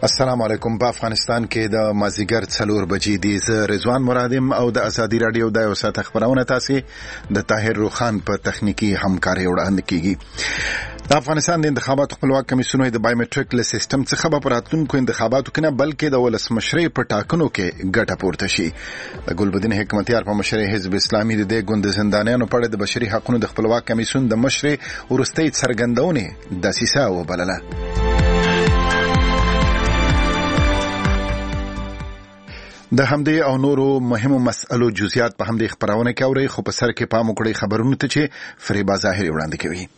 السلام علیکم. په افغانستان کې د مازیګر 4 بجې دي. زه رضوان مرادم او د ازادي رادیو د اوسات خبرونه تاسو د طاهر روخان په تخنیکی همکاري وړاندې کیږي. د افغانستان د انتخاباتو خپلواک کمیسیون د بایومټریک له سیستم څخه په راتلونکو انتخاباتو کې نه بلکې د ولسمشرۍ په ټاکنو کې ګټه پورته شي. د ګلبدین حکمتیار په مشرۍ حزب اسلامي د ګوند زندانیانو په اړه د بشري حقوقو د خپلواک کمیسیون د مشرۍ ورستۍ څرګندونه د سیسا وبلله. د همدې او نورو مهمو مسئلو جزئیات په همدې خبرونه کې اوري، خو په سر کې پام وکړئ خبرونه ته چې فریبا ظاهري وړاندې کوي.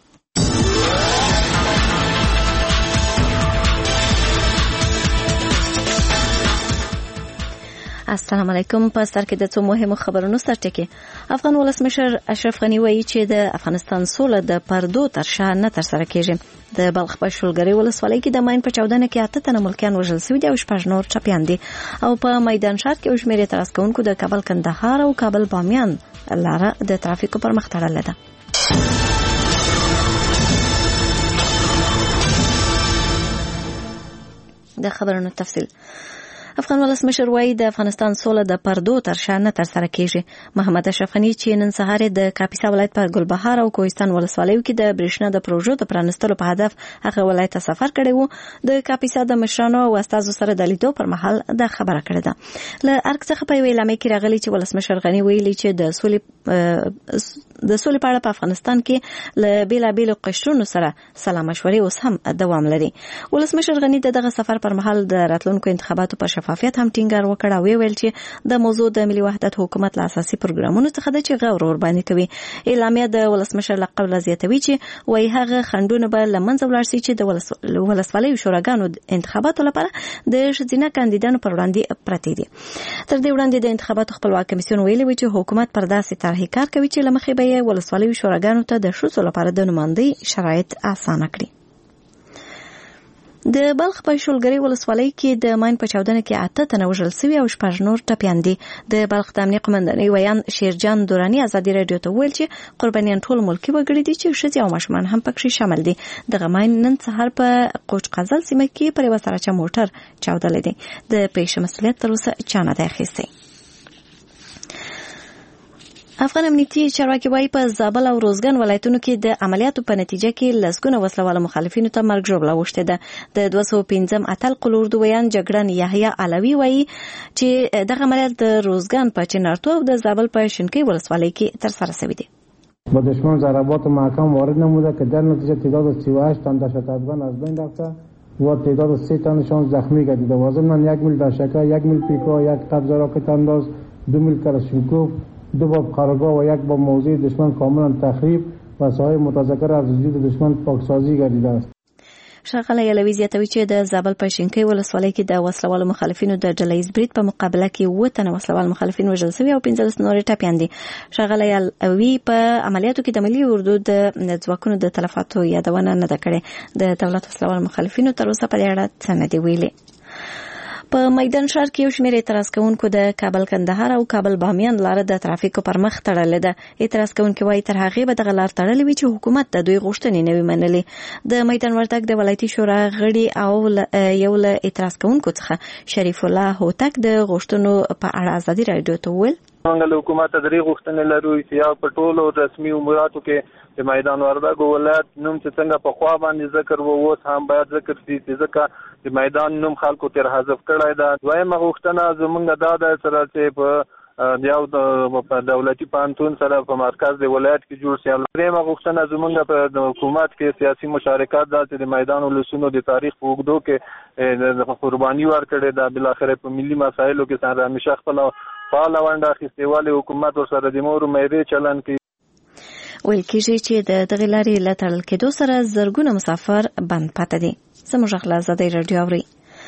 السلام علیکم. په سر کې د څو مهمو خبرونو سرټکی. افغان ولسمشر اشرف غنی وایي چې د افغانستان سوله د پردو تر شا نه تر سره کیږي. د بلخ په شولګری ولسوالۍ کې د ماین په 14 کې 8 تنه ملکیان وژل شوي دي او 6 نور ټپیان دي. او په میدان ښار کې شمېر اعتراض کوونکو د کابل کندهار او کابل بامیان لاره د ترافیکو پر مخ تړلې ده. د خبرونو تفصیل. افغان ولسمشر وایي د افغانستان سوله د پردو تر شا نه تر سره کیږي. محمد اشرف غنی چې نن سهار د کاپیسا ولایت په ګلبهار او کوهستان ولسوالیو کې د برېښنا د پروژو د پرانستلو په هدف هغه ولایت ته سفر کړی وو. د کاپیسا د مشرانو او استادو سره د لیدو پر مهال د خبره کړې ده. له ارګ څخه په اعلامیه کې راغلی چې ولسمشر غنی ویلي چې د سولې په اړه په افغانستان کې له بیلابیلو قشرونو سره سلا مشورې اوس هم دوام لري. ولسمشر غنی دغه سفر پر مهال د راتلونکو انتخاباتو په شفافیت هم ټینګار وکړ او ویل چې د موضوع د ملي وحدت حکومت له اساسي پروګرامونو څخه د چې غور باندې کوي. اعلامیه د ولسمشر لقب لزیاتوي چې وایي هغه خنډونه به لمنځه ولاړ شي چې د ولسوالیو شوراګانو انتخاباتو لپاره د ښځینه کاندیدانو پر وړاندې پرتې دي. تر دې وړاندې د انتخاباتو خپلواک کمیسیون ویلي و چې حکومت پر داسې طرحې کار کوي چې له مخې به یې ولسوالیو شوراګانو ته د ښځو لپاره د نمایندۍ شرایط اسانه کړي. د بلخ په شولګری ولسوالۍ کې د ماین په 14 کې 8 تنه وژل شوي او 6 نور ټپیان دي. د بلخ د امنیت قومندانۍ ویان شیرجان دورانی ازادي رادیو ته ویل چې قربانیان ټول ملکی وګړي دي چې ښځې او ماشومان هم پکې شامل دي. دغه ماین نن سهار په قوچ قزل سیمه کې پر وسارچه موټر چاودلې دي. د پیښې مسؤلیت تر اوسه چا نه دی اخیستی. افغان امنیتي چارواکي وایي په زابل او روزګان ولایتونو کې د عملیاتو په نتیجه کې لسګونه وسلواله مخالفینو ته مرګ ژوبله اوښتې ده. د 215 اتل قلوردو ویان جګړن یحیی علوي وایي چې دغه عملیات د روزګان په چنارتو او د زابل په شینکۍ ولسوالۍ کې ترسره شوي دي. با دشمن ضربات محکم وارد نموده که در نتیجه تعداد 38 تن دهشتافغان از بین رفته و تعداد 3 تنشان زخمی گردیده. ضمن 1 میل دشکه، 1 میل پیکا، 1 قبض راکت انداز، 2 میل کلاشینکوف، 2 باب قرارگاه و 1 باب موضع دشمن کاملا تخریب و ساحه متذکر از وجود دشمن پاکسازی گردیده است. ښاغلی علوي زیاتوي چې د زابل په شینکۍ ولسوالۍ کې د وسلوالو مخالفینو د ډلهییز برید په مقابله کې 7 تنه وسلوال مخالفین وژل شوي او 15 نور ټپیان دي. ښاغلی علوي په عملیاتو کې د ملي اردو د ځواکونو د تلفاتو یادونه نه ده کړې. د دولت وسلوال مخالفینو تر اوسه په دې اړه څه نه دي ویلي. په میدان ښار کې شمېر اعتراض کوونکو د کابل کندهار او کابل بامیان لاره د ترافیکو پر مخ تړلې ده. اعتراض کوونکي وایي تر هغې به دغه لار تړلې وي چې حکومت د دوی غوښتنې نه وي منلې. د میدان وردګ د ولایتي شورا غړي او یو له اعتراض کوونکو څخه شریف الله هوتک د غوښتنو په اړه ازادي رادیو ته وویل موږ له حکومت ته درې غوښتنې لرو چې یا په ټولو رسمي اموراتو کې د میدان وردګ ولایت نوم چې څنګه په خوا باندې ذکر و اوس هم باید ذکر شي چې ځکه د میدان نوم خلکو تر حذف کړی ده. دویمه غوښتنه زموږ دا ده چې په یو دولتي پوهنتون سره په مرکز د ولایت کې جوړ شي. دریمه غوښتنه زموږ په حکومت کې سیاسي مشارکت ده چې د میدان ولسونو د تاریخ په اوږدو کې د قرباني ورکړې ده. بلاخره په ملي مسایلو کې څنګه همیشه خپل فعال ونډه اخیستې والي حکومت ورسره د مور مېرې چلن کوي. ویل کېږي چې د دغې لارې له تړل کېدو سره زرګونه مسافر بند پاتې دي. زموږ غږ له ازادۍ راډیو اورئ.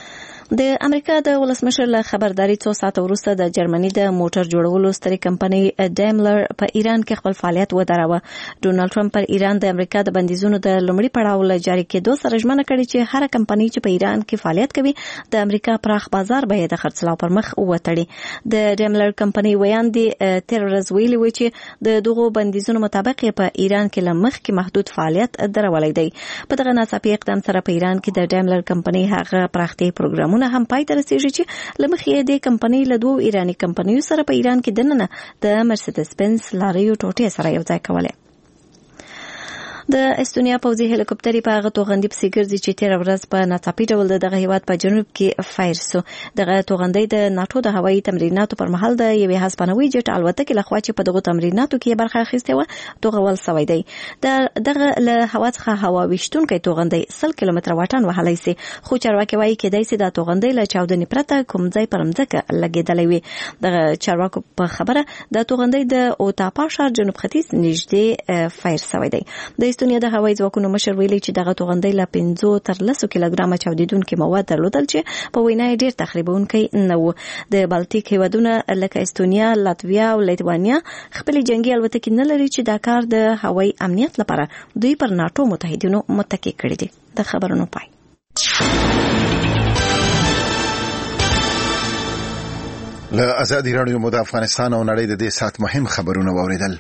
د امریکا د ولسمشر له خبرداري 2 ساعته وروسته د جرمني د موټر جوړولو سترې کمپنۍ ډیملر په ایران کې خپل فعالیت ودراوه. ډونالد ټرمپ پر ایران د امریکا د بندیزونو د لومړي پړاو له جاري کېدو سره ژمنه کړې چې هر کمپنۍ چې په ایران کې فعالیت کوي د امریکا پراخ بازار به د خرڅلاو پر مخ وتړي. د ډیملر کمپنۍ ویاندې تیر ورځ ویلي و چې د دغو بندیزونو مطابق په ایران کې له مخکې محدود فعالیت درولای دی. په دغه ناڅاپي اقدام سره په ایران کې د ډیملر کمپنۍ هغه پراختیا پروګرامونه هم پای ته رسیږي چې لمخې د کمپنۍ له 2 ایرانی کمپنیو سره په ایران کې دننه د مرسيډیز بنز لاریو ټوټې سره یو ځای کوله. د استونیا پوځي هلیکوپټر په هغه توغندي پسې ګرځي چې تیر ورځ په ناڅاپي ډول دغه هیواد په جنوب کې فایر شو. دغه توغندي د ناتو د هوایي تمریناتو پر مهال د یوې هسپانوي جټ الوتکې لخوا چې په دغه تمریناتو کې برخه اخیسته و توغول سوی دی. دغه له هوا څخه هوا وشتونکو توغندي 100 کیلومتر واټن وهلی سي، خو چارواکي وايي کېدای سي د توغندي له چاودنې پرته کوم ځای پر مځکه لګیدلې وي. دغه چارواکو په خبره د توغندي د اوتاپا ښار جنوب ختیځ نږدې فایر سوی دی. د استونیا د هوایي ځواکونو مشر ویلي چې دغه توغندي له 5 تر 10 کیلوګرامه چاودیدونکي مواد درلودل چې په وینا ډیر تخریبونکي نه و. د بالټیک هیوادونو لکه استونیا، لاتویا او لیتوانیا خپل جنگي الوتکې نه لري چې دا کار د هوایي امنیت لپاره دوی پر ناتو متحدینو متکی کړی دي. د خبرونو پای. له ازادي رادیو مو د افغانستان او نړۍ د دې سات مهم خبرونه واوریدل.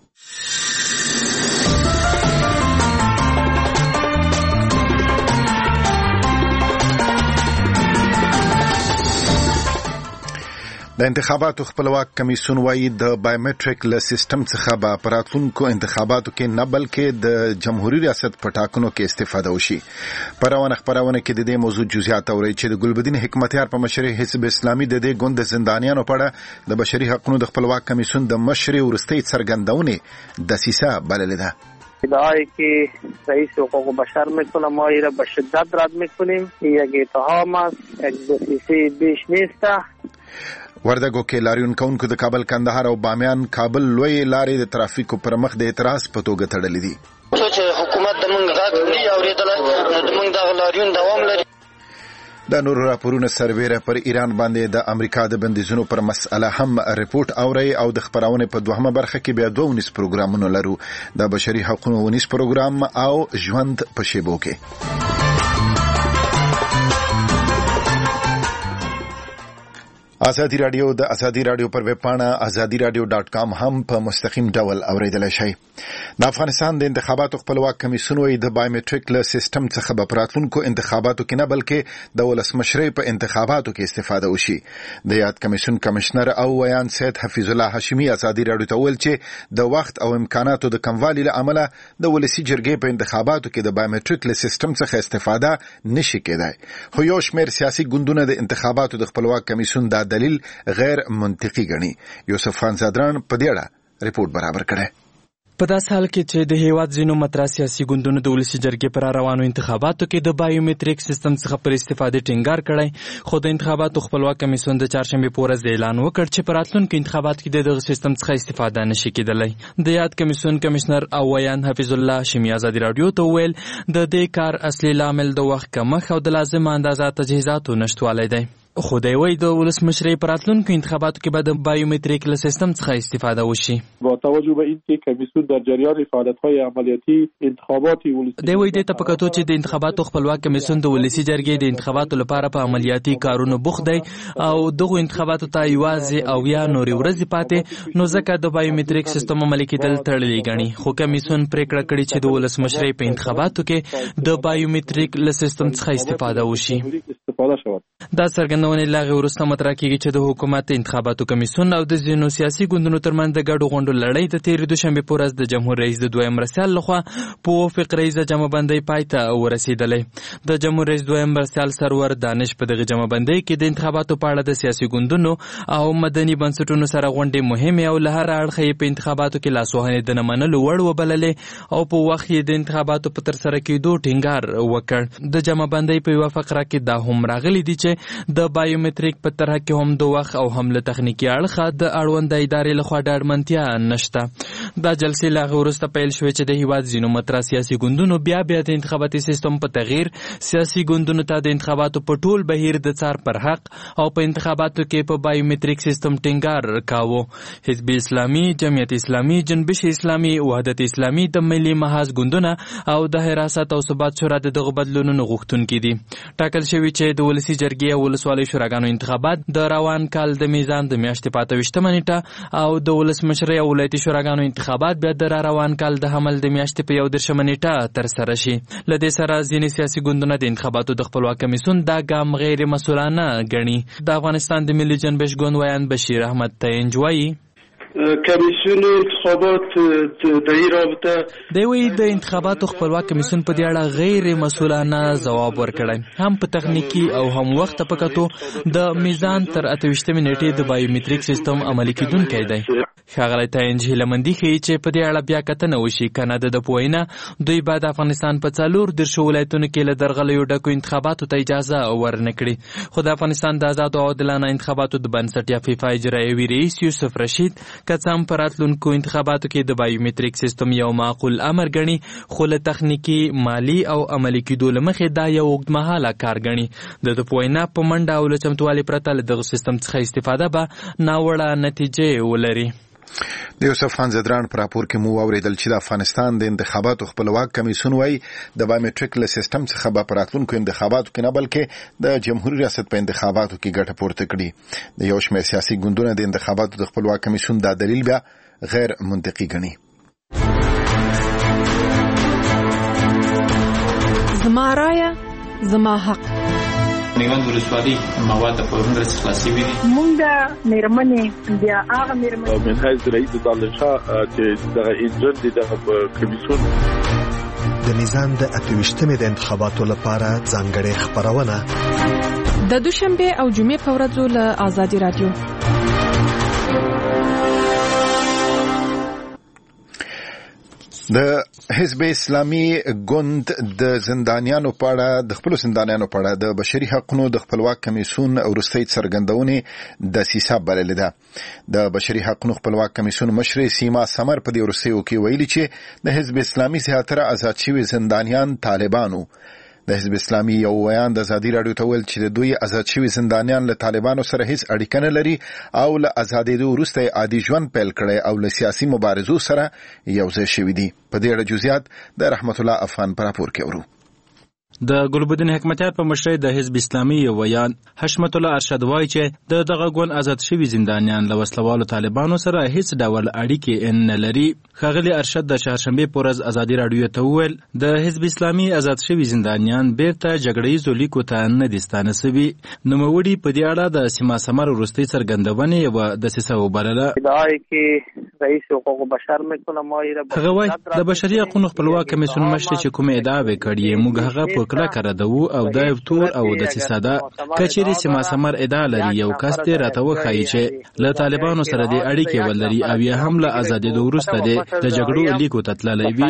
د انتخاباتو خپلواک کمیسیون وايي د بایومټریک له سیستم څخه به پراتونکو انتخاباتو کې نه بلکې د جمهوریت ریاست په ټاکنو کې استفاده وشي. پرونه کې د دې موضوع جزئیات اوري چې د ګلبدین حکمتیار په مشرۍ حزب اسلامي د دې ګوند زندانیانو په اړه د بشري حقوقو د خپلواک کمیسیون د مشرۍ ورستۍ څرګندونه دسیسه بللې ده. ادعایی که رئیس حقوق بشر میکنه ما این را به شدت رد میکنیم. یک اتهام است، یک دسیسه بیش نیست. وردګو کې لاریون کونکو د کابل کندهار او بامیان کابل لوی لارې د ترافیکو پر مخ د اعتراض په توګه تړلې دي. چې حکومت د موږ غږ نه اوریدل، د موږ د لاریون دوام لري. د نور راپورونه سربېره پر ایران باندې د امریکا د بندیزونو پر مسأله هم ریپورت اوري او د خبرونه په دوهمه برخه کې بیا 2 پروګرامونه لرو. د بشري حقوقو 19 پروګرام او ژوند په شیبو کې. ازادي رادیو د ازادي رادیو پر ویب پاڼه azadiradio.com هم په مستقیم ډول اوریدل شي. د افغانستان د انتخاباتو خپلواک کمیسیون وايي د بایومټریک له سیستم څخه به پراتونکو انتخاباتو کې نه بلکې د ولسمشرۍ په انتخاباتو کې استفاده وشي. د یاد کمیسیون کمشنر او ویان سید حفیظ الله هاشمی ازادي رادیو ته ویل چې د وخت او امکاناتو د کموالي له امله د ولسی جرګې په انتخاباتو کې د بایومټریک له سیستم څخه استفاده نشي کېدای. خو یو شمېر سیاسي ګوندونه د انتخاباتو د خپلواک کمیسیون دا دلیل غیر منطقي ګڼي. یوسف خان زادران په دې اړه ریپورت برابر کړی. په داس حال کې چې د هیواد ځینو مترا سیاسي ګوندونو د ولسی جرګې پر روانو انتخاباتو کې د بایومټریک سیستم څخه پر استفاده ټینګار کړی، خو د انتخاباتو خپلواک کمیسیون د چهارشنبه په ورځ اعلان وکړ چې پر راتلونکو انتخاباتو کې دغه سیستم څخه استفاده نشي کېدلی. د یاد کمیسیون کمشنر او ویان حفیظ الله هاشمی ازادي رادیو ته ویل د دې کار اصلي لامل د وخت کمښت او د لازم اندازه تجهیزاتو نشټوالی دی. خو دی وایي د ولسمشرۍ په راتلونکو انتخاباتو کې به د بایومتریک له سیستم څخه استفاده وشي. با توجه به اینکه کمیسیون در جریان فعالیت‌های عملیاتی انتخابات ولسی دی وایي د تپکاتو چې د انتخاباتو خپلواک کمیسیون د ولسی جرګې د انتخاباتو لپاره په عملیاتي کارونو بوخت دی او دغه انتخاباتو ته یوازې او یا نورې ورځې پاتې، نو ځکه د بایومتریک سیستم عملي کېدل تړلې ګڼي. خو کمیسیون پریکړه کړې چې د ولسمشرۍ په انتخاباتو کې د بایومتریک له سیستم څخه استفاده وشي. دا څرګندونه لاغه وروسته مطرح کیږي چې د حکومت انتخاباتو کمیسیون او د ځینو سیاسي ګوندونو ترمنځ د ګډو غونډو لړۍ د تېرې دوشنبه په ورځ د جمهور رئیس د دویم مرستیال لخوا په فقریزه جمعبندۍ پای ته ورسېدلې. د جمهور رئیس دویم مرستیال سرور دانش په دغه جمعبندۍ کې د انتخاباتو په اړه د سیاسي ګوندونو او مدني بنسټونو سره غونډې مهمه او له هر اړخه په انتخاباتو کې لاسوهنې د نه منلو وړ وبللې او په وخت د انتخاباتو په ترسره کېدو ټینګار وکړ. د جمعبندۍ په یوه فقره کې دا هم راغلي دي چې د بایومتریک په طرح کې هم د وخت او هم له تخنیکی اړخه د اړوند ادارې لخوا ډاډمنتیا نشته. دا جلسې لا وروسته پیل شوې چې د هیواد ځینو مترا سیاسي ګوندونو بیا د انتخاباتي سیستم په تغییر سیاسي ګوندونو ته د انتخاباتو په ټول بهیر د څار پر حق او په انتخاباتو کې په بایومټریک سیستم ټینګار کاوه. حزب اسلامي، جمعیت اسلامي، جنبش اسلامي، وحدت اسلامي د ملي محاذ ګوندونه او د حراست او ثبات شورا دغه بدلونونو غوښتونکي دي. ټاکل شوی چې د ولسی جرګې او ولسوالۍ شوراګانو انتخابات د روان کال د میزان د میاشتې په 28 نیټه او د ولسمشرۍ او ولایتي شوراګانو انتخابات بیا د روان کال د حمل د میاشتې په 1 نیټه ترسره شي. له دې سره ځینې سیاسي ګوندونه د انتخاباتو د خپلواک کمیسیون دا ګام غیر مسؤلانه ګڼي. د افغانستان د ملي جنبش ګوند ویان بشیر احمد تینج وایي کمیسیون انتخابات د رابطه د انتخاباتو خپلواک کمیسیون په دې اړه غیر مسؤلانه ځواب ورکړی. هم په تخنیکی او هم وخت په کتو د میزان تر 28 نیټې د بایومټریک سیستم عملي کیدونکی دی. ښاغلی تاینج هیلهمندي ښیي چې په دې اړه بیا کتنه وشي، کنه د پوهینه دوی بعد افغانستان په 14 ولایتونو کې له درغلیو ډکو انتخاباتو ته اجازه ورنکړي. خو د افغانستان د آزاد او عادلانه انتخاباتو د بنسټ یا فیفا اجرایوي رئیس یوسف رشید کڅام پر راتلونکو انتخاباتو کې د بایومټریک سیستم یو معقول امر ګڼي، خو له تخنیکی، مالی او عملي کېدو له مخې دا یو اوږدمهاله کار ګڼي. د پوهینه په منډه او له چمتووالي پرته له دغه سیستم څخه استفاده به ناوړه نتیجې ولري. د یوسف خان زدران پر راپور کې مو اوریدل چې د افغانستان د انتخاباتو خپلواک کمیسیون وایي د بایومټریک له سیستم څخه به پر راتلونکو انتخاباتو کې نه بلکې د جمهوریت ریاست په انتخاباتو کې ګټه پورته کړي. د یو شمېر سیاسي ګوندونه د انتخاباتو د خپلواک کمیسیون دا دلیل بیا غیر منطقي ګڼي. زما رایه زما حق. نیوند ولسوالۍ مواد په ورنډر څخه خلاصي وي. مونږ د میرمنې بیا هغه میرمنې من حیث رئیس دالشا چې د انجن د کمیسیون د میزان د 28 د انتخاباتو لپاره ځانګړې خبرونه د دوشنبه او جمعې په ورځو له آزادي رادیو. د حزب اسلامي ګوند د زندانیانو په اړه د خپل زندانیانو په اړه د بشري حقوقو د خپلواک کمیسیون وروستۍ څرګندونې د سیسا بللې ده. د بشري حقوقو خپلواک کمیسیون مشر سیما سمر په دې وروستیو کې ویلي چې د حزب اسلامي زیاتره آزاد شوي زندانیان طالبانو. د حزب اسلامي یو ویان د ازادي رادیو ته ویل چې د دوی آزاد شوي زندانیان له طالبانو سره هیڅ اړیکه نه لري او له ازادېدو وروسته عادي ژوند پیل کړی او له سیاسي مبارزو سره یوځای شوي دي. په دې اړه جزئیات د رحمت الله افغان په راپور کې اورو. د ګلبدین حکمتیار په مشرۍ د حزب اسلامي یو ویان حشمت الله ارشد وایي چې دغه ګوند آزاد شوي زندانیان له وسلوالو طالبانو سره هیڅ ډول اړیکې نه لري. ښاغلي ارشد د چهارشنبې په ورځ ازادي رادیو ته وویل د حزب اسلامي آزاد شوي زندانیان بیرته جګړیزو لیکو ته نه دي ستانه سوي. نوموړي په دې اړه د سیما سمر وروستۍ څرګندونې یوه دسیسه وبلله. هغه وایي د بشري حقوقو خپلواک کمیسیون مشر چې کومه ادعا وکړي موږ هغه په کلکه ردوو او دا یو تور او دسیسه ده. کچېرې سیما سمر ادعا لري یو کس دې راته وښایي چې له طالبانو سره دې اړیکې ولري او یا هم له ازادېدو وروسته دې د جګړو لیکو ته تللی وي.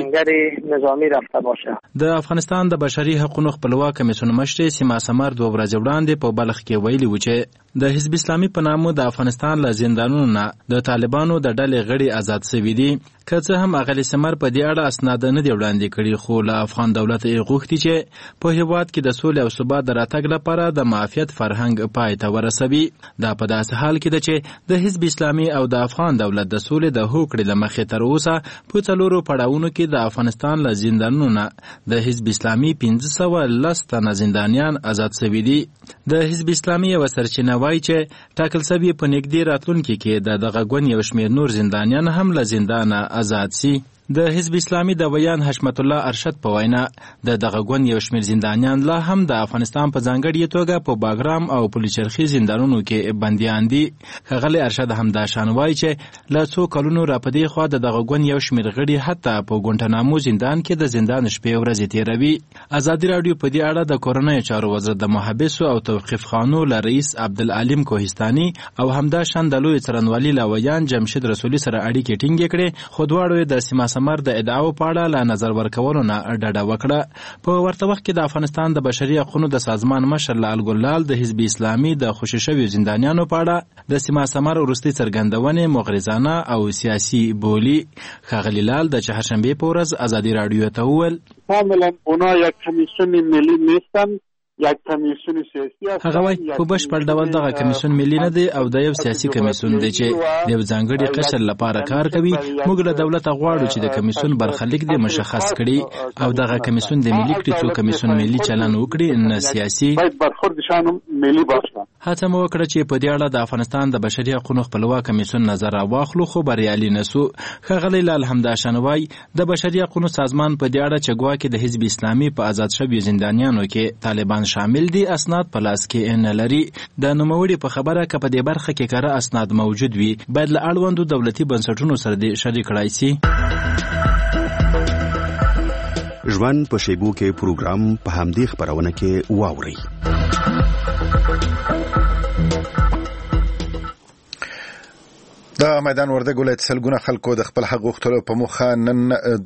د افغانستان د بشري حقوقو خپلواک کمیسیون مشر سیما سمر 2 ورځې وړاندې په بلخ کې ویلي و چې د حزب اسلامي په نامه د افغانستان له زندانونو نه د طالبانو د ډلې غړي آزاد شوي دي. که څه هم اغلی سمر په دې اړه اسناد نه دی وړاندې کړي، خو له افغان دولت یې غوښتي چې په هیواد کې د سولې او ثبات د راتګ لپاره د معافیت فرهنګ پای ته ورسوي. دا په داسې حال کې ده چې د حزب اسلامي او د افغان دولت د سولې د هوکړې له مخې تر اوسه په 4 پړاوونو کې د افغانستان له زندانونو نه د حزب اسلامي 1510 تنه زندانیان آزاد شوي دي. د حزب اسلامي یو سرچینه وایي چې ټاکل شوي په نږدې راتلونکي کې د دغه ګوند یو شمېر نور زندانیان هم له زندانه آزاد سي. د حزب اسلامي د ویان حشمت الله ارشد په وینا د دغه ګوند یو شمېر زندانیان لا هم د افغانستان په ځانګړې توګه په باګرام او پلچرخي زندانونو کې بندیان دي. ښاغلی ارشد همدا شان وایي چې له څو کلونو راپدې خوا د دغه ګوند یو شمېر غړي حتی په ګونټنامو زندان کې د زندان شپې ورځې تېروي. ازادي راډیو په دې اړه د کورنیو چارو وزارت د محبسو او توقیف خانو له رئیس عبدالعلیم کوهستاني او همدا شان د لوی څارنوالي له ویان جمشید رسولي سره اړیکې ټینګې کړې، خو دواړو د سیما ثمر د ادعاو په اړه له نظر ورکولو نه ډډه وکړه. په ورته وخت کې د افغانستان د بشري حقوقو د سازمان مشر لال ګلال د حزب اسلامي د خوشي شویو زندانیانو په اړه د سیما ثمر وروستۍ څرګندونې مغرضانه او سیاسي بولی. ښاغلي لال د چهارشنبې په ورځ ازادي راډیو ته وویل کاملا اونا یک کمیسیون ملی نیستن، یک کمیسیون سیاسي است. هغه وايي په بشپړ ډول دغه کمیسیون ملي نه دی او د یو سیاسي کمیسیون دی چې د یو ځانګړي قشر لپاره کار کوي. موږ له دولت غواړو چې د کمیسیون برخلیک دې مشخص کړي او دغه کمیسیون د ملي کړي څو کمیسیون ملي چلن وکړي نه سیاسي. هڅه مو وکړه چې په دې اړه د افغانستان د بشري حقوقو خپلواک کمیسیون نظر واخلو خو بریالي نسو. ښاغلی لال همداشان وايي د بشري حقوقو سازمان په دې اړه چې ګواکې د حزب اسلامي په آزاد شویو زندانیانو کې طالبان شامل دي اسناد په لاس کې نه لري. د نوموړي په خبره که په دې برخه کې کره اسناد موجود وي باید له اړوندو دولتي بنسټونو سره دې شریک کړای سي. ژوند په شیبو کې پروګرام په همدې خبرونه کې واوري. د میدان وردګ ولایت سلګونه خلکو د خپل حق غوښتلو په موخه نن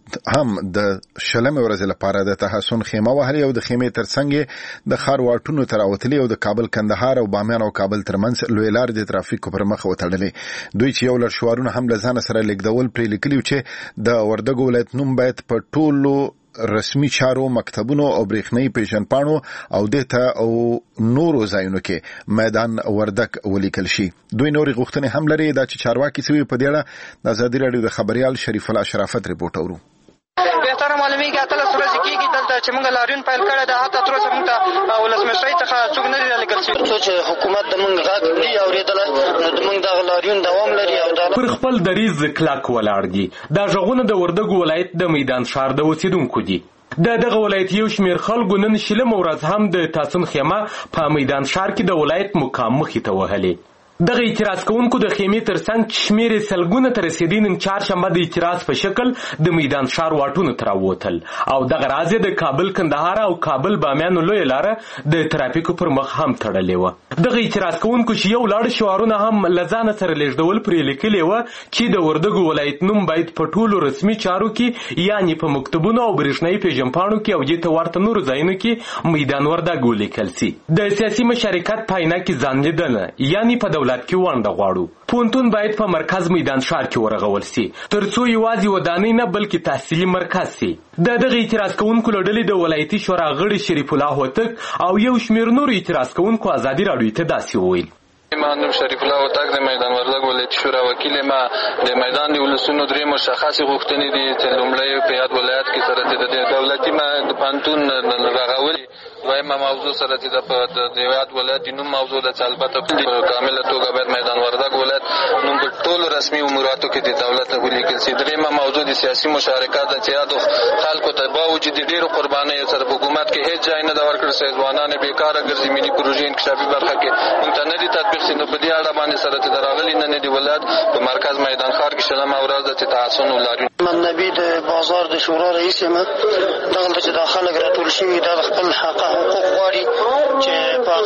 هم د شلمې ورځې لپاره د تحسن خیمه وهلې او د خیمې ترڅنګ د ښار واټونو ته راوتلې او د کابل کندهار او بامیان او کابل ترمنځ لوی لارې د ترافیکو پر مخ وتړلې. دوی چې یو لړ شعارونه هم له ځانه سره لیږدول پرې لیکلي چې د وردګ ولایت نوم باید په ټولو رسمي چارو، مکتبونو او برېښنايي پیژنپاڼو او دته او نورو ځایونو کې میدان وردګ ولیکل شي. دوی نورې غوښتنې هم لري دا چې چارواکي سوي په دې اړه د ازادي راډیو د خبريال شریف الله شرافت ریپورت اورو. بهتره معلومیږي اتل سورج کېږي دلته چې موږ لاریون فایل کړی دا حتی تر اوسه موږ ته ولسمشرۍ څخه څوک نه دي رالیږل شوي. څو چې حکومت د موږ غږ نه دي اورېدلی نو د موږ دغه لاریون دوام لري او دا پر خپل دریځ کلک ولاړ دي. دا غږونه د وردګ ولایت د میدان ښار د اوسېدونکو دي. دغه ولایت یو شمېر خلکو نن شلمه ورځ هم د تاسن خیمه په میدان ښار کې د ولایت مقام مخې ته وهلې. دغه اعتراض کوونکو د خیمې ترڅنګ شمېر سلګونه ته رسېدي نن چهارشنبه د اعتراض په شکل د میدان ښار واټونو ته راووتل او دغه راز د کابل کندهار او کابل بامیانو لویه لاره د ترافیکو پر مخ هم تړلې وه. دغه اعتراض کوونکو چې یو لړ شعارونه هم له ځانه سره لیږدول پرې لیکلي وه چې د وردګو ولایت نوم باید په ټولو رسمي چارو کې یعنې په مکتبونو او برېښنايي پیژنپاڼو کې او دې ته ورته نورو ځایونو کې میدان وردګ ولیکل سي. د سیاسي مشارکت پاینه کې ځان لیدنه یعنې په دولت کې ونډه غواړو. پوهنتون باید په مرکز میدان ښار کې ورغول سي ترڅو یوازې ودانۍ نه بلکې تحصیلي مرکز سي. دغه اعتراض کوونکو له ډلې د ولایتي شورا غړي شریف الله هوتک او یو شمېر نورو اعتراض کوونکو ازادي راډیو ته داسې وویل. من شریف الله هوتک د میدان وردګ ولایتي شورا وکیل ما د میدان د ولسونو درې مشخصې غوښتنې دي چې لومړی په یاد ولایت کې سره د دولتي د پوهنتون رغول، دویمه موضوع سره چې د یاد ولایت د نوم موضوع ده چې البته په کامله توګه باید میدان وردګ ولایت نوم په ټولو رسمي اموراتو کې د دولت ولیکل شي. دریمه موضوع د سیاسي مشارکت ده چې یاد خلکو ته باوجود ډېرو قربانیو سره حکومت کې هیڅ ځای نه ده ورکړل شوی. ځوانان بیکاره ګرځي، ملي پروژې انکشافي برخه کې موږ ته نه دي تطبیق شي. نو په دې اړه باندې سره چې راغلي نن د ولایت په مرکز میدان ښار کې شلمه ورځ ده چې تحسن ولري. من نبی د بازار د شورا رئیس یم. دغلته چې دا خلک راټول شوي دا خپل حق حقوق غواړي چې په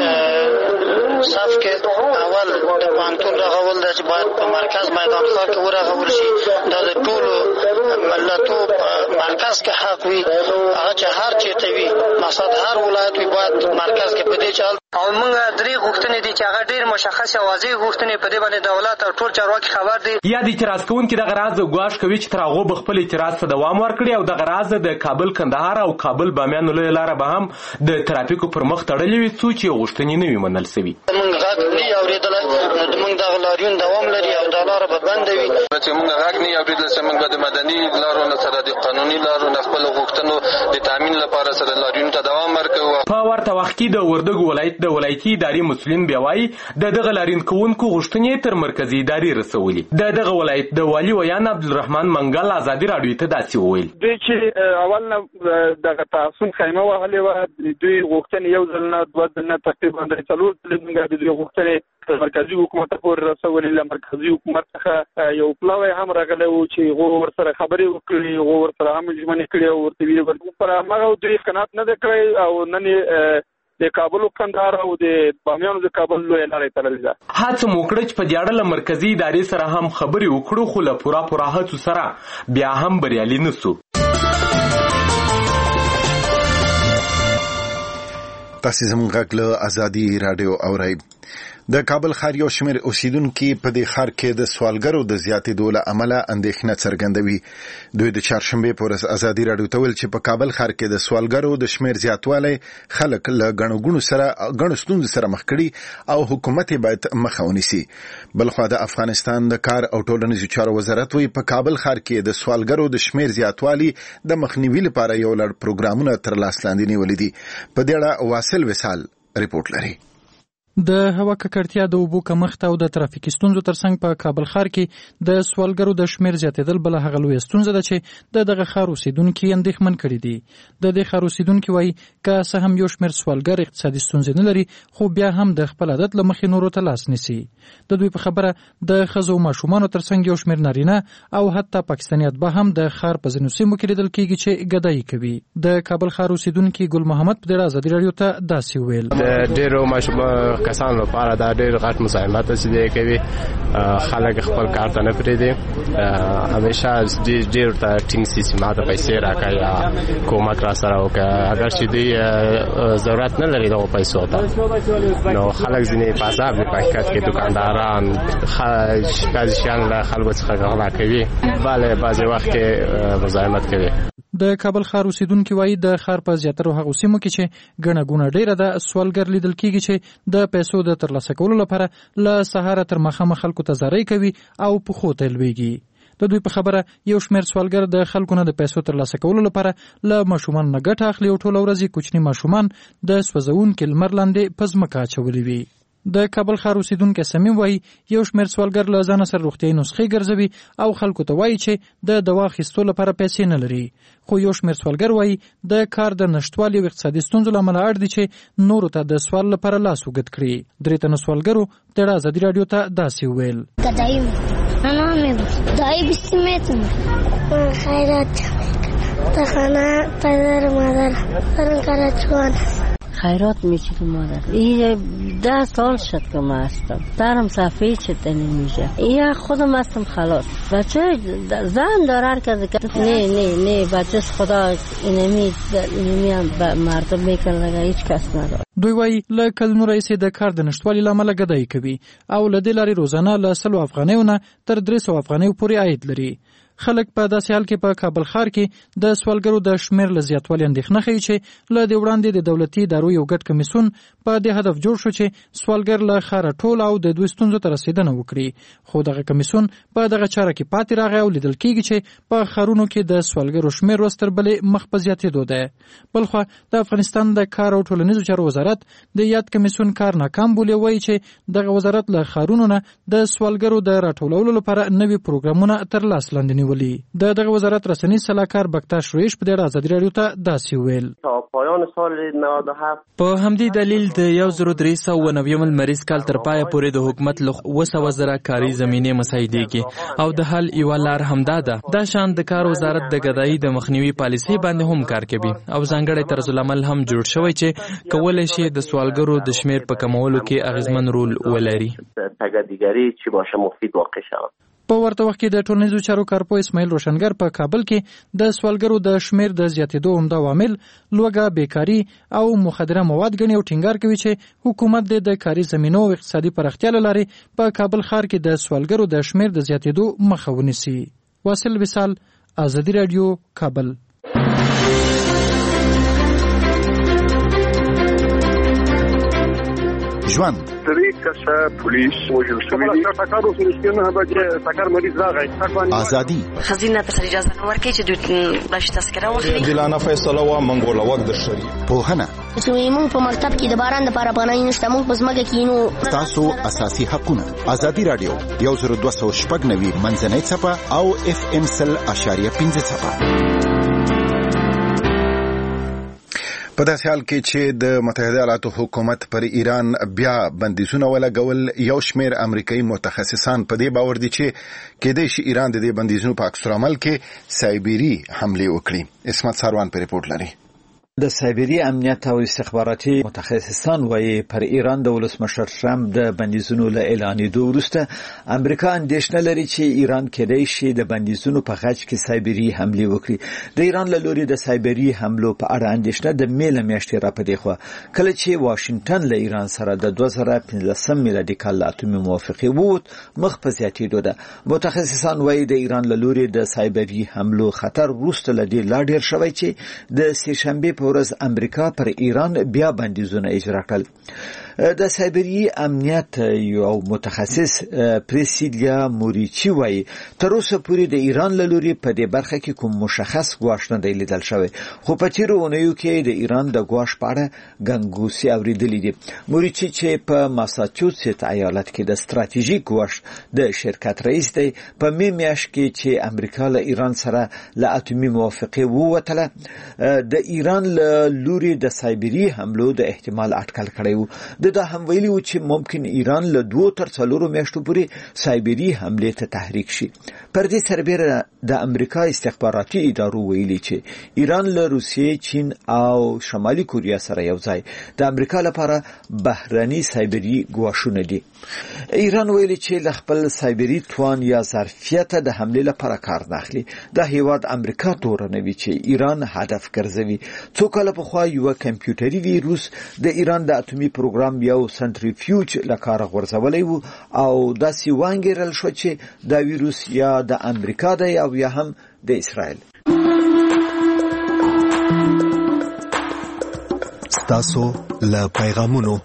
هغې صف کې اول د پوهنتون رغول ده چې باید په مرکز میدان ښار کې ورغول شي. دا د ټولو ملتو په مرکز کې حق وي، هغه چې هر چېرته وي مقصد هر ولایت وي باید مرکز کې په دې چل. او موږ درې غوښتنې دي چې هغه ډېر مشخص او واضح غوښتنې په دې باندې دولت او ټول چارواکي خبر دي. یا د اعتراض کوونکي دغه راز ګواښ کوي چې تر هغو به خپل اعتراض ته دوام ورکړي او دغه راز د کابل کندهار او کابل بامیانو لویه لاره به هم د ترافیکو پر مخ تړلې وي څو چې غوښتنې نه وي منل سوي. موږ غږ نه وي اورېدلی نو موږ دغه لاریون دوام لري او دا لاره به بنده وي. چې موږ غږ نه وي اورېدلی چې موږ به د مدني لارو نه سره د قانوني لارو نه خپلو غوښتنو د تامین لپاره سره لاریون ته دوام ورکوو. په ورته وخت کې د وردګ ولایت د ولایتي ادارې مسؤلین بیا وایي د دغه لاریون کوونکو غوښتنې تر مرکزي ادارې رسولي. د دغه ولایت د والي ویان عبدالرحمن منګل ازادي راډیو ته داسې وویل. دوی چې اول نه دغه تحسن خیمه وهلې وه، دوی غوښتنې یو ځل نه دوه ځل نه تقریبا درې څلور ځلې موږ د دوی غوښتنې مرکزي حکومت پورې رسولې. له مرکزي حکومت څخه یو پلاوی هم راغلی و چې هغو ورسره خبرې وکړي، هغو ورسره هم ژمنې کړي او ورته ویلي پر هماغه دوی قناعت نه ده کړی او نن د کابل او کندهار او د بامیانو د کابل لوی لارې تړلې ده. هڅه مو کړه چې په دې اړه له مرکزي ادارې سره هم خبرې وکړو، خو له پوره هڅو سره بیا هم بریالي نه سو. تاسو زموږ غږ له ازادي رادیو اورئ. د کابل ښار یو شمېر اوسیدونکي په دې ښار کې د سوالګرو د زیاتېدو له امله اندېښنه څرګندوي. دوی د چهارشنبې په ورځ ازادي راډیو ته ویل چې په کابل ښار کې د سوالګرو د شمېر زیاتوالی خلک له ګڼو ستونزو سره مخ کړي او حکومت باید مخه ونیسي. بلخوا د افغانستان د کار او ټولنیزو چارو وزارت وایي په کابل ښار کې د سوالګرو د شمېر زیاتوالی د مخنیوي لپاره یو لړ پروګرامونه تر لاس لاندې نیولي دي. په دې اړه واصل وصال رپورټ لري. د هوا ککړتیا، د اوبو کمښت او د ترافیکي ستونزو ترڅنګ په کابل ښار کې د سوالګرو د شمېر زیاتېدل بل هغه لویه ستونزه ده چې د دغه ښار اوسیدونکي اندېښمن کړي دي. د دې ښار اوسیدونکي وایي که څه هم یو شمېر سوالګر اقتصادي ستونزې نه لري، خو بیا هم د خپل عادت له مخې نورو ته لاس نیسي. د دوی په خبره د ښځو او ماشومانو ترڅنګ یو شمېر نارینه او حتی پاکستانیات به هم د ښار په ځینو سیمو کې لیدل کېږي چې ګدایي کوي. د کابل ښار اوسیدونکي ګل محمد په دې ازادي راډیو ته داسې وویل: د ډېرو ماشوم کسانو لپاره دا ډېر غټ مزاحمت چې کوي، خلک خپل کار ته نه پرېږدي، همیشه ډېر ته ټینګ سي چې ما ته پیسې راکړه یا کومک را سره وکړه، اگر چې دوی ضرورت نه لري دغو پیسو ته، نو خلک ځینې په عذاب دي. په حقیقت کې دوکانداران بعضې شیان له خلکو څخه غلا کوي، بله بعضې وخت کې مزاحمت کوي. د کابل ښار اوسیدونکي وایي د ښار په زیاترو هغو سیمو کې چې ګڼه ګوڼه ډېره ده، سوالګر لیدل کېږي چې د پیسو د ترلاسه کولو لپاره له سهاره تر ماښامه خلکو ته زارۍ کوي او پښو ته لویږي. د دوی په خبره یو شمېر سوالګر د خلکو نه د پیسو ترلاسه کولو لپاره له ماشومانو نه ګټه اخلي او ټوله ورځ کوچني ماشومان د سوځونکي لمر لاندې په ځمکه اچولي وي. د کابل ښار اوسیدونکی صمیم وایي یو شمېر سوالګر له ځانه سره روغتیایي نسخې ګرځوي او خلکو ته وایي چې د دوا اخیستو لپاره پیسې نه لري. خو یو شمېر سوالګر وایي د کار د نشتوالي او اقتصادي ستونزو له امله اړ دي چې نورو ته د سوال لپاره لاس اوږد کړي. درې تنه سوالګرو د ازادي راډیو ته داسې وویل: خیرات میشه مادر. این 10 سال شد که ما هستم، سرم سفید شد نمیشه، یا خودم هستم خلاص. بچه زن داره که نه بچه خدا اینمی هم مردم میکنه، هیچ کس نداره. دوی وایي له کلونو راهیسې د کار د نشتوالي له امله ګدایي کوي او له دې لارې روزانه له 100 افغانیو نه تر 300 افغانیو پورې عاید لري. خلک په داسې حال کې په کابل ښار کې د سوالګرو د شمېر له زیاتوالي اندېښنه ښیي چې له دې وړاندې د دولتي ادارو یو ګډ کمیسیون په دې هدف جوړ شو چې سوالګر له ښاره ټول او د دوی ستونزو ته رسېدنه وکړي. خو دغه کمیسیون په دغه چاره کې پاتې راغی او لیدل کېږي چې په ښارونو کې د سوالګرو شمېر ورځ تر بلې مخ په زیاتېدو ده. بلخوا د افغانستان د کار او ټولنیزو چارو وزارت د یاد کمیسیون کار ناکام بولي، وایي چې دغه وزارت له ښارونو نه د سوالګرو د راټولولو لپاره نوي پروګرامونه تر لاس لاندې نیولي. دغه وزارت رسنی سلاکار بکتاش رویش په دې ازادي راډیو ته داسې ویل: پایان سال 97 په همدې دلیل د 1390 لمریز کال تر پایه پورې د حکومت له 200,000 کاري زمینې مساعدېږي او د حل یو لار همدا ده. دا شان د کار وزارت د ګدایي د مخنیوي پالیسي باندې هم کار کوي او ځانګړی طرز العمل هم جوړ شوی چې کولای شي د سوالګرو د شمېر په کمولو کې اغیزمن رول ولري. تګدیګری چې باشه مفید واقع شوه. په ورته وخت کې د ټولنیزو چارو کارپو اسماعیل روشنګر په کابل کې د سوالګرو د شمېر د زیاتېدو عمده عوامل لوږه، بیکاري او مخدره مواد ګڼي او ټینګار کوي چې حکومت د کاري زمینو او اقتصادي پراختیا له لارې په کابل ښار کې د سوالګرو د شمېر د زیاتېدو مخه ونیسي. واصل وصال، ازادي راډیو، کابل. ژوند درې کسه پولیس وژل شوي دي. ټکر وشو چې نه بچي ټکر مریض راغی. ازادي خزینه ته اجازه نه ورکړي چې دوی بش تذکره واخلي. عادلانه فیصله وا منګول وخت د شری پوهنه چې موږ په مکتب کې د باران لپاره پناه نشته، موږ په ځمکه کې نو تاسو اساسي حقونه. ازادي رادیو 102.9 منځنۍ صفه او FM 100.5 صفه. په داسې حال کې چې د متحده ایالاتو حکومت پر ایران بیا بندیزونه ولګول، یو شمېر امریکایي متخصصان په دې باور دي چې کېدای شي ایران د دې بندیزونو په عکس العمل کې سایبري حملې وکړي. اسمت ساروان په ریپورت لري. د سایبری امنیت او استخباراتي متخصصان وايي پر ایران د ولسمشر ترامپ د بندیزونو له اعلانېدو وروسته امریکا اندېښنه لري چې ایران کېدای شي د بندیزونو په خج کې سایبری حمله وکړي. د ایران له لوري د سایبری حملو په اړه اندېښنه د میله میاشتې راپدې خو کله چې واشنگټن له ایران سره د 2015 میلادي کال له اتمې موافقه ووت مخ په زیاتېدو ده. متخصصان وايي د ایران له لوري د سایبری حملو خطر وروسته له دې لا ډېر شوی چې د سهشنبه په ورځ امریکا پر ایران بیا بندیزونه اجرا کړل. د سایبری امنیت یو متخصص پریسیدیا موریچی وايي تر اوسه پورې د ایران له لوري په دې برخه کې کوم مشخص ګواښ نه دی لیدل شوی، خو په تیرو اونیو کې د ایران د ګواښ په اړه ګنګوسې اورېدلې دي. موریچی چې په ماساچوسیټس ایالت کې د ستراتیژیک ګواښ د شرکت رئیس دی، په می میاشت کې چې امریکا له ایران سره له اتمې موافقه ووتله د ایران له لوري د سایبری حملو د احتمال اټکل کړی و. دا هم ویلي و چې ممکن ایران له 2 تر 4 میاشتو پورې سایبری حمله ته تحریک شي. پر دې سربېره د امریکا استخباراتي ادارو ویلي چې ایران له روسیې، چین او شمالي کوریا سره یو ځای د امریکا لپاره بهرني سایبری ګواښونه دي. ایران ویلي چې له خپل سایبری توان یا ظرفیت د حمله لپاره کار نه اخلي. د هیواد امریکا تورنوي چې ایران هدف ګرځوي. څو کاله پخوا یو کمپیوټري ویروس د ایران د اتمی پروګرام یو سنټریفیوج لکاره غورځولې وو او داسې وانګیرل شو چې دا ویروس یا د امریکا دی او یا هم د اسرائیل. ستاسو له پیغامونو.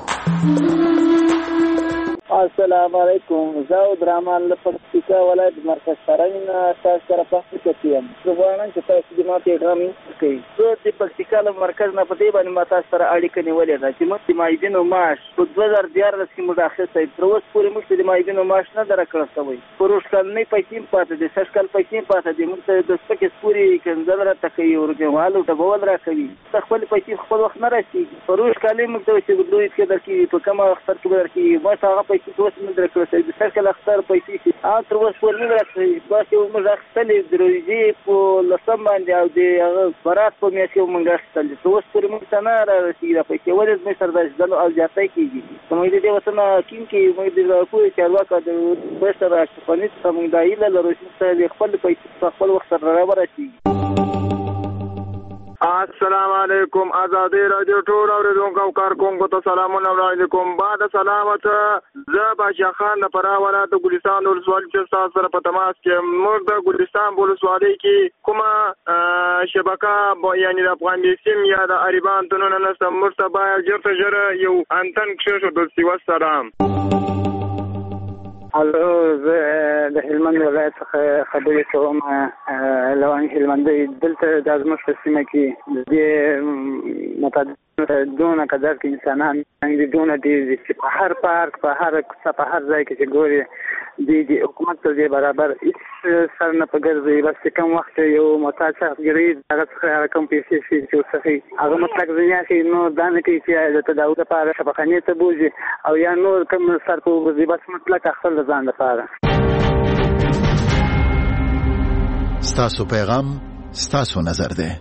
السلام علیکم. زه درمان له پکتیکا ولایت مرکز سراین تاسو سره پاتې کېم. زه وایم چې تاسو د ماته ډرامې کوي. زه د پکتیکا له مرکز نه په دې باندې ما تاسو سره اړیکه نیولې ده چې موږ د مایدینو معاش په 2014 کې مداخله شوی. تر اوسه پورې موږ د مایدینو معاش نه درکړل شوی. پروش کلنې پیسې پاتې دي، سږ کال پیسې پاتې دي. موږ ته د سپکې پورې کنځل راته کوي او ورګوالو ته بول راکوي. خپل پیسې خپل وخت نه راشي. پروش کلنې موږ ته چې دوی کې درکې په کومه وخت کې درکې ما هغه پیسې اوس نه درکړل شوی. د سرکل اختر پیسې چې تر اوسه پورې نه راځي. بس یو موږ اخستلې د روزي په لسم باندې او د برات په میاشت کې موږ اخستلې. تر اوسه پورې موږ ته نه راسي دا پیسې. ولې زموږ سره د ځلو او زیاتې کېږي. موږ دې وطن کیم کې موږ د کوی چارواکو د بشر اشخاصي څنګه دایله لرو چې خپل پیسې خپل وخت سره راوړي. السلام علیکم. آزادی رادیو ټول اوریدونکو او کارکونکو ته سلامونه وړاندې کوم. بعد سلامت زه بادشاه خان د فراه ولایت ګلستان ولسوالۍ چې تاسو سره په تماس کې. موږ د ګلستان ولسوالۍ کې کومه شبکه یعنی د افغان سیم یا د عربان تنونه نشته. موږ ته باید ژر یو انتن کښېښودل شي. والسلام. الو، زه د هلمند ولایت څخه خبرې کوم. لوان هلمندي دلته د زموږ په سیمه کې د دونه قدر کې انسانان دونه دي چې په هر پارک، په هر کوڅه، په هر ځای کې چې ګوري د حکومت ته برابر هیڅ سر نه پګرځي. بس کوم وخت یو محتاج شخص ګرځي هغه څخه کوم پیسې چې وسخي هغه مطلق ځنیا شي نو دا نه کوي چې د تداوت لپاره شفاخانه ته بوزي او یا نور کوم سر په وګړي. بس مطلق خپل ځان لپاره. ستاسو پیغام ستاسو نظر ده.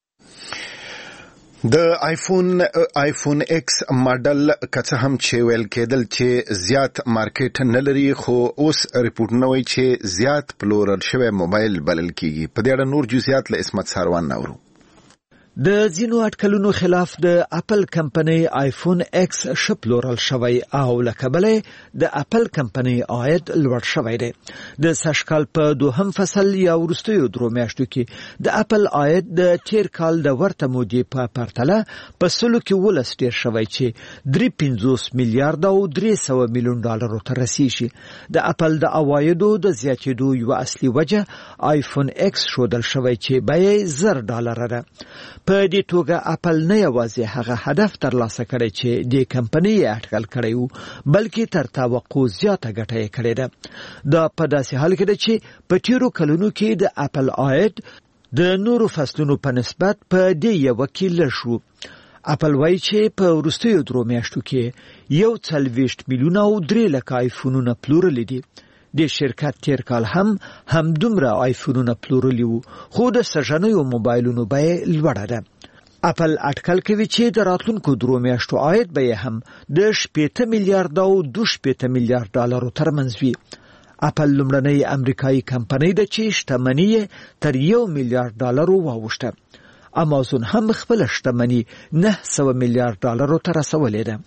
د آیفون ایکس ماډل کڅه هم چې ویل کېدل چې زیات مارکیټ نه لري، خو اوس ریپورټونه وایي چې زیات پلورل شوی موبایل بلل کیږي. په دې اړه نور جزئیات له اسمت ساروان نورو. د ځینو اټکلونو خلاف د اپل کمپنۍ آیفون ایکس شپلورل شوی او لکبلې د اپل کمپنۍ عاید لوړ شوی دی. د سشکال په دوهم فصل یا ورستیو درو میاشتو کې د اپل عاید د تیر کال د ورته مودې په پرتله په سلو کې ولس ډیر شوی چې 350 میلیارډ او 300 میلیون ډالر ته رسیږي. د اپل د عوایدو د زیاتېدو یو اصلي وجه آیفون ایکس شودل شوی چې بیه $10 ده. په دې توګه اپل نه یوازې هغه هدف ترلاسه کړی چې د کمپنۍ اټکل کړی وو، بلکې تر توقع زیاته ګټه یې کړې ده. دا په داسې حال کې ده چې په تیرو کلونو کې د اپل عاید د نورو فصلونو په نسبت په دې یو کې لږ شو. اپل وایي چې په وروستیو درو میاشتو کې 140 میلیونه او 3 لکه آیفونونه پلورلي دي. د شرکت تیر کال هم دومره آیفونونه پلورلي وو، خو د سږنیو موبایلونو بیه لوړه ده. اپل اټکل کوي چې د راتلونکو 3 میاشتو عاید به هم د 8 میلیارډ او 2 میلیارډ ډالرو ترمنځ وي. اپل لومړنۍ امریکایي کمپنۍ ده چې شتمني تر 1 میلیارډ ډالرو واوښته. امازون هم خپل شتمني 900 میلیارډ ډالرو ته رسولې ده.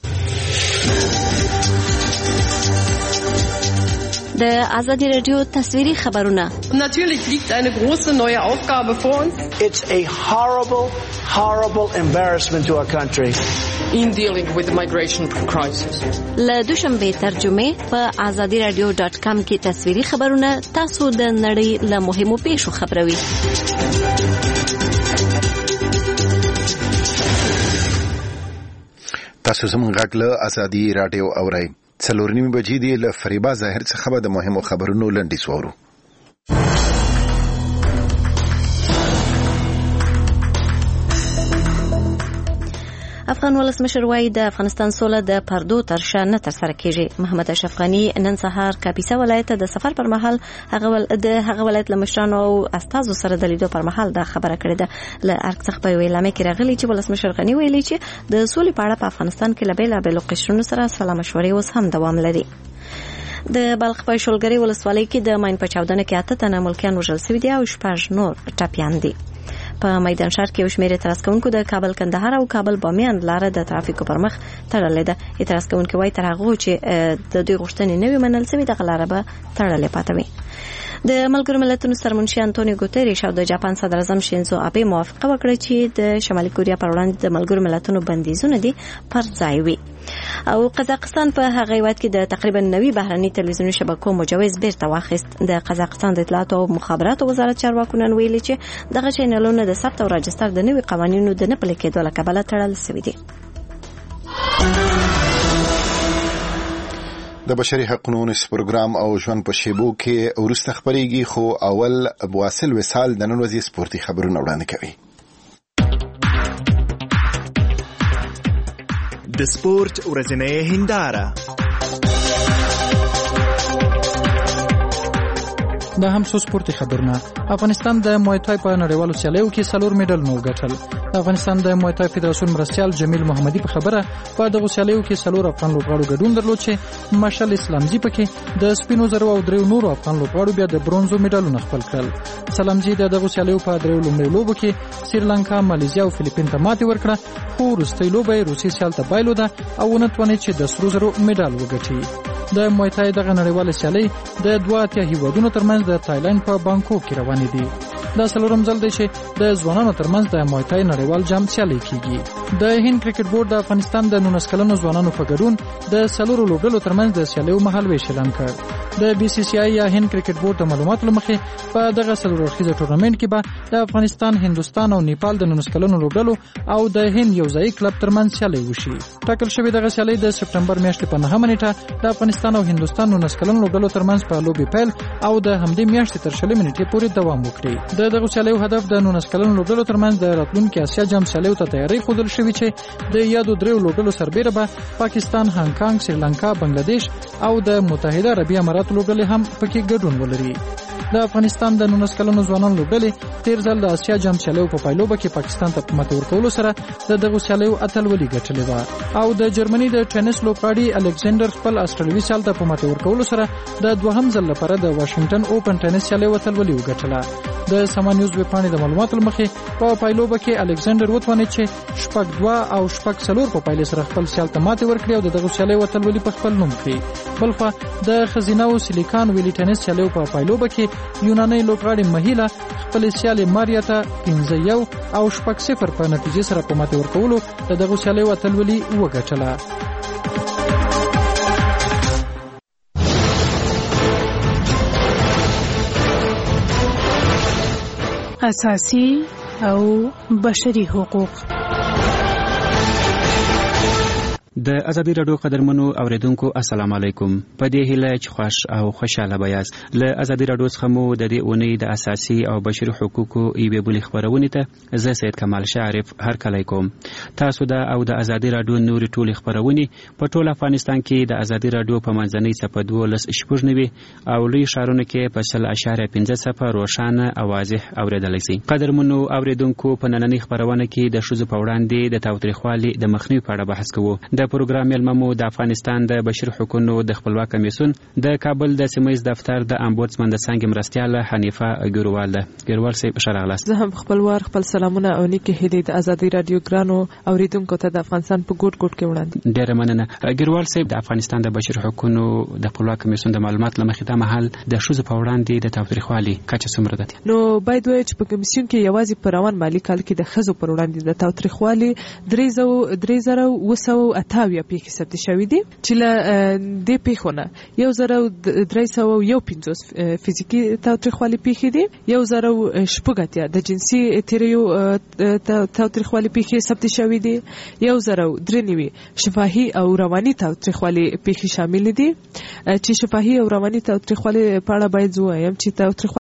د آزادی رادیو تصویری خبرونه. Natürlich liegt eine große neue Aufgabe vor uns. It's a horrible embarrassment to our country. In dealing with the migration crisis. له دوشنبه ترجمه په azadiradio.com کې تصویری خبرونه تاسو د نړۍ له مهمو پیښو خبروي. تاسو زموږ غږ له آزادی رادیو اورئ. 4:30 بجې دی. له فریبا ظاهر څخه د مهمو خبرونو لنډیز وورو. افغان ولسمشر وايي د افغانستان سوله د پردو تر شا نه ترسره کیږي. محمد اشرف غني نن سهار کاپیسا ولایت د سفر پر مهال هغه ولایت له مشرانو او استازو سره د لیدو پر مهال دا خبره کړې ده. له ارګ څخه په ویلامه کې راغلي چې ولسمشر غني ویلي چې د سولې په اړه په افغانستان کې له بیلابېلو قشرونو سره سلا مشورې اوس هم دوام لري. د بلخ په شولګرې ولسوالۍ کې د ماین په چاودنه کې 8 تنه ملکیان وژل شوي دي او 6 نور ټپیان دي. په میدان شهر کې شمېر اعتراض کوونکو د کابل کندهار او کابل بامیان لاره د ترافیکو پر مخ تړلې ده. اعتراض کوونکو وايي تر هغه چې د دوی غوښتنې نه وي منل شوې دغه لاره به تړلې پاتې وي. د ملګرو ملتونو سرمنشي انټونیو ګوتریش او د جاپان صدر اعظم شینزو آبه موافقه وکړه چې د شمالي کوریا پر وړاندې د ملګرو ملتونو بندیزونه دي پر ځای وي. او قزاقستان په هغه هیواد کې د تقریبا 90 بهرني تلویزیوني شبکو مجوز بیرته واخیست. د قزاقستان د اطلاعات او مخابراتو وزارت چارواکو نن ویلي چې دغه چینلونه د ثبت او راجستر د نوي قوانینو د نه پلي کېدو له کبله تړل شوي دي. د بشري حقوقو نس پروګرام او ژوند په شیبو کې ورسته خبرېږي، خو اول بواسل وصال د نن ورځې سپورتي خبرونه وړاندې کوي. د سپورت ورځنۍ هنداره دا هم څو سپورتي خبرونه. افغانستان د موای تای په نړیوالو سیالیو کې 4 میډلونه وګټل. د افغانستان د موای تای فدراسیون مرستیال جمیل محمدي په خبره په دغه سیالیو کې 4 افغان لوبغاړو ګډون درلود چې مشال اسلامزي پکې د سپینو زرو او 3 نورو افغان لوبغاړو بیا د برونزو میډلونه خپل کړل. سلامزي دغه سیالیو په 3 لومړی لوبو کې سریلانکا، مالیزیا او فلیپین ته ماتې ورکړه، خو وروستۍ لوبه روسي سیال ته بایلوده او ونتوانې چې د سرو زرو میډال وګټي. د موای تای دغه نړیواله سیالي د 2 هیوادونو ترمنځ د تایلند په بانکوک کې روانې دي. دا څلورم ځل دی چې د ځوانانو ترمنځ د موای تای نړیوال جام سیالي کیږي. د هند کرکټ بورډ د افغانستان د 19 کلنو ځوانانو په ګډون د 4 لوبډلو ترمنځ د سیالیو مهالویش اعلان کړ. د بي سي سي آی یا هند کرکټ بورډ د معلوماتو لمخې په دغه 4 اړخیزه ټورنمنت کې به د افغانستان، هندستان او نیپال د 19 کلنو لوبډلو او د هند یو ځای کلب ترمنځ سیالي وشي. ټاکل شوې دغه سیالي د سپټمبر میاشتې په 9 نیټه د افغانستان او هندستان 19 کلنو لوبډلو ترمنځ په لوبي پیل او د همدې میاشتې تر 40 نیټې پورې دوام وکړي. دغه سیالیو هدف د 19 کلنو لوبډلو ترمنځ د راتلونکي اسیا جام سیالیو ته تیاری ښودل شوی چې د یادو 3 لوبډلو سربېره به پاکستان، هانګ کانګ، سریلانکا، بنگلاديش او د متحده عربي اماراتو لوبډلې هم پکې ګډون ولري. د افغانستان د 19 کلنو ځوانانو لوبډلې تیر ځل د اسیا جام سیالیو په پایلوبه کې پاکستان ته په ماته ورکولو سره دغه سیالیو اتلولي ګټلې و. او د جرمني د ټینس لوبغاړي الکساندر خپل استرالیوي سیال ته په ماته ورکولو سره د 2م ځل لپاره د واشنگټن اوپن ټینس سیالیو اتلولي وګټله. د سما نیوز ویبپاڼې د معلوماتو لمخې په پایلوبه کې الکساندر وتوانید چې 6-2 او 6-4 په پایلې سره خپل سیال ته ماته ورکړي او دغه سیالیو اتلولي په خپل نوم کړي. بلخوا د خزینه او سیلیکان ویلی ټینس سیالیو په پایلوبه کې یوناني لوبغاړي مهیلا خپل سیال ماریا ته 5-1 او 6-0 په نتیجې سره په ماته ورکولو دغه سیالیو اتلولي وګټله. اساسي او بشري حقوق. د ازادي رادیو قدرمنو اوریدونکو السلام علیکم. په دې هیله چې خوش او خوشاله بیاست. له ازادي رادیو څخه مو د دې اونۍ د اساسي او بشري حقوقو یوې بلې خبرونه ته زه سید کمال شعرف هرکلی کوم. تاسو د او د ازادي رادیو نوري ټولې خبرونه په ټول افغانستان کې د ازادي رادیو په منځنۍ صفحه 12.9 او لوی ښارونو کې په 0.5 صفحه روښانه او واضح اوریدلای شئ. قدرمنو اوریدونکو په نننۍ خبرونه کې د ښځو په وړاندې د تاوتریخوالي د مخنیوي په اړه بحث کوو. د پروګرام ملممو د افغانستان د بشري حقوقو د خپلواک کمیسیون د کابل د سیمه ییز دفتر د امبودسمن د څنګه مرستیاله حنیفه ګروال ده. ګروال صاحب شراغلاست. زه هم خپلوار خپل سلامونه او نیکه هدیه د ازادي رادیو ګرانو اوریدونکو ته د افغانستان په ګوټ ګوټ کې وړاندې. ډیره مننه. ګروال صاحب د افغانستان د بشري حقوقو د خپلواک کمیسیون د معلومات لمخې د محل د ښځو په وړاندې د تاوتریخوالي کچه څومره ده؟ نو باید وایي چې په کمیسیون کې یوازې په روان مالي کال کې د ښځو پر وړاندې د تاوتریخوالي 3,288 پیښې ثبت شوې دي چې له دې پیښونه 1,351 فزیکي تاوتریخوالي پیښې دي، 1,080 د جنسي تیریو تاوتریخوالي پیښې ثبت شوې دي، 1,093 شفاهي او رواني تاوتریخوالي پیښې شامل دي. چې شفاهي او رواني تاوتریخوالي په اړه باید ووایم چې تاوتریخوالي